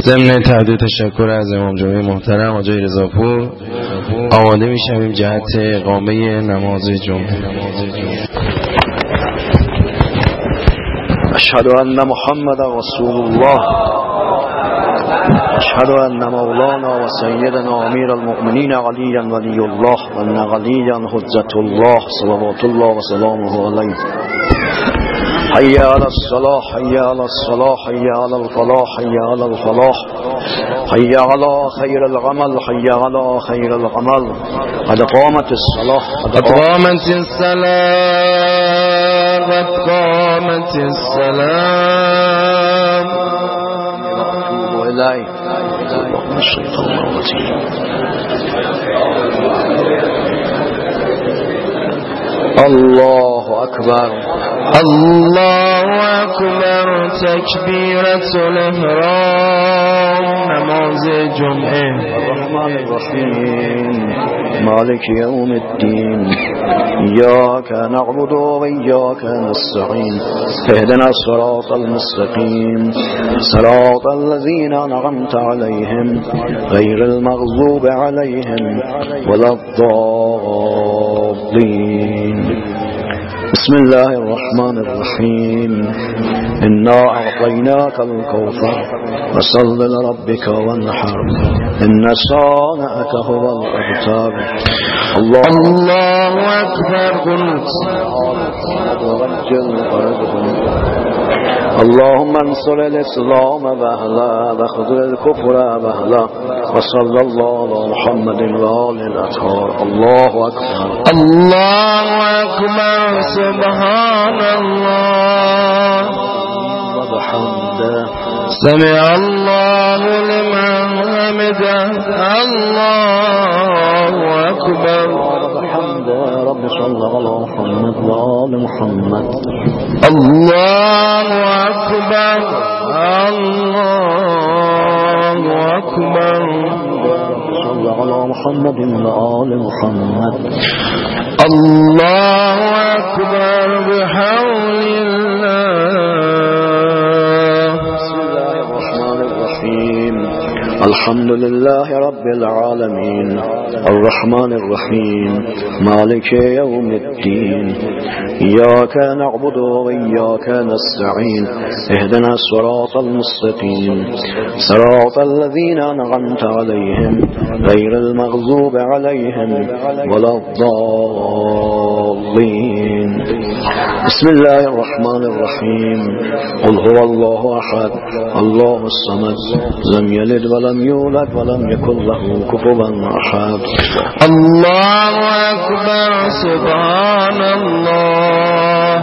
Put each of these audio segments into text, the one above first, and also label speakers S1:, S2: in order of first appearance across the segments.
S1: ضمن تقدیم تشکر از امام جمعه محترم آقای رضاپور آماده میشویم جهت اقامه نماز جمعه.
S2: اشهد ان محمد رسول الله، اشهد ان مولانا و سیدنا امیر المؤمنین علی ولی الله و ان علی حجة الله صلوات الله و سلامه علیه. حي على الصلاة، حي على الصلاة، حي على الفلاح، حي على الفلاح، حي على خير العمل، حي على خير العمل. قد قامت الصلاة،
S1: قد قامت الصلاة، قد قامت الصلاة.
S2: وأتوب إليه. اللهم الشيطان الرجيم. الله أكبر،
S1: الله أكبر. تكبيرة الإحرام نماز جمعه.
S2: الرحمن الرحيم مالك يوم الدين إياك نعبد وإياك نستعين اهدنا الصراط المستقيم صراط الذين أنعمت عليهم غير المغضوب عليهم ولا الضالين. بسم الله الرحمن الرحيم إنا أعطيناك الكوثر فصل لربك وانحر إن شانئك هو الأبتر. الله أكبر. اللهم انصر الإسلام وأهله واخذل الكفر وأهله وصلى الله على محمد وآل الأطهار. الله أكبر،
S1: الله أكبر. سبحان الله
S2: وبحمده.
S1: سمع الله لمن حمده. الله أكبر.
S2: وبحمده. رب صل على محمد وآل محمد.
S1: الله أكبر. الله أكبر.
S2: صل على محمد وآل محمد.
S1: الله أكبر بحول الله.
S2: بسم الله الرحمن الرحيم الحمد لله رب العالمين الرحمن الرحيم مالك يوم الدين إياك نعبد وإياك نستعين اهدنا الصراط المستقيم صراط الذين أنعمت عليهم غير المغضوب عليهم ولا الضالين. بسم الله الرحمن الرحيم قل هو الله أحد الله الصمد لم يلد ولم يولد ولم يكن له كفوا أحد.
S1: الله أكبر. سبحان الله.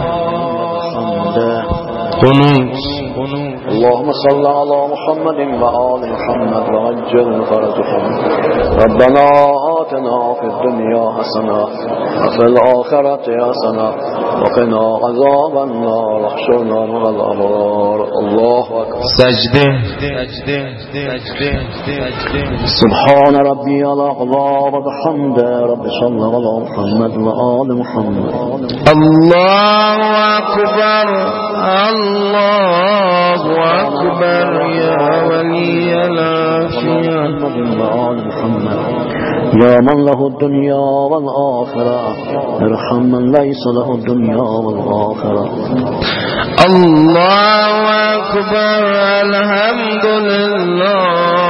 S1: قنوت.
S2: اللهم صل على محمد وآل محمد وعجل فرجهم. ربنا آتنا في الدنيا حسنة وفي الآخرة حسنة وقنا عذاب النار واحشرنا مع الأبرار. الله أكبر.
S1: سجده.
S2: سبحان ربي الأعلى وبحمده. رب صل على محمد وآل محمد.
S1: الله أكبر. الله أكبر. يا ولي العافية.
S2: يا من له الدنيا والآخرة ارحم من ليس له الدنيا والآخرة.
S1: الله أكبر. الحمد لله.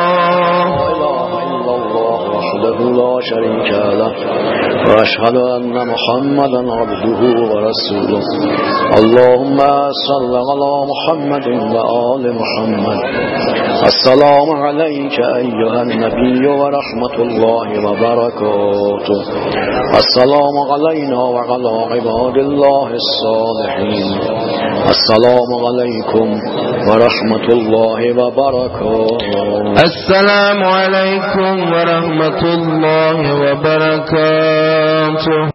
S1: لا
S2: شريك له وأشهد أن محمدا عبده ورسوله. اللهم صل على محمد وآل محمد. السلام عليك أيها النبي ورحمة الله وبركاته. السلام علينا وعلى عباد الله الصالحين. السلام عليكم ورحمة الله وبركاته.
S1: السلام عليكم ورحمة الله وبركاته.